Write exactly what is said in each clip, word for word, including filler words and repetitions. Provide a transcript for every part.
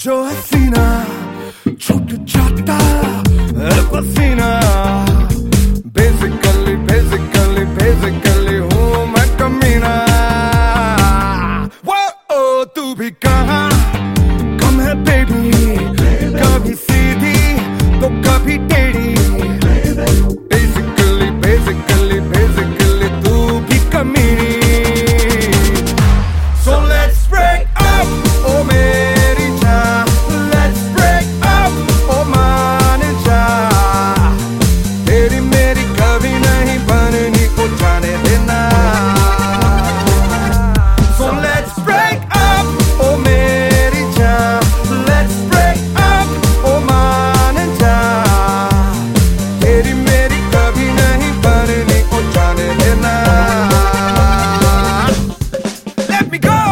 जो हसीना छूट जाता है पसीना। बेसिकली बेसिकली बेसिकली हूँ मैं कमीना। वो ओ तू भी कहाँ कम है बेबी, कभी सीधी तो कभी टेढ़ी। बेसिकली बेसिकली बेसिकली तू भी कमीनी। So let's break up, oh मेरी जान, let's break up, oh मान जा। तेरी मेरी कभी नहीं बननी को जाने देना। So let's break up, oh मेरी जान, let's break up, oh मान जा। तेरी मेरी कभी नहीं बननी को जाने देना। Let me go.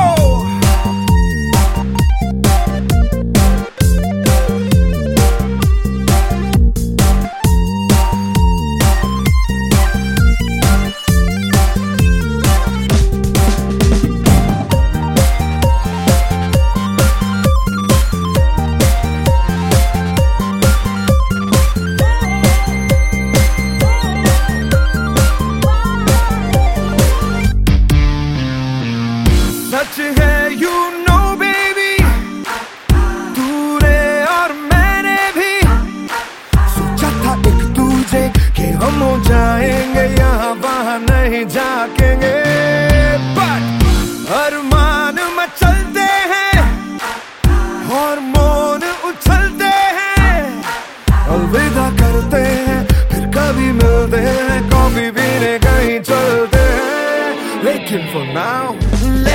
सच है you know baby, तूने और मैंने भी सोचा था एक दूजे कि हम हो जाएंगे, यहाँ वहाँ नहीं जाकेंगे। But अरमान मचलते हैं, हार्मोन उछलते हैं, अलविदा करते हैं फिर कभी मिलते हैं, कॉफी पीने कहीं चलते हैं। लेकिन for now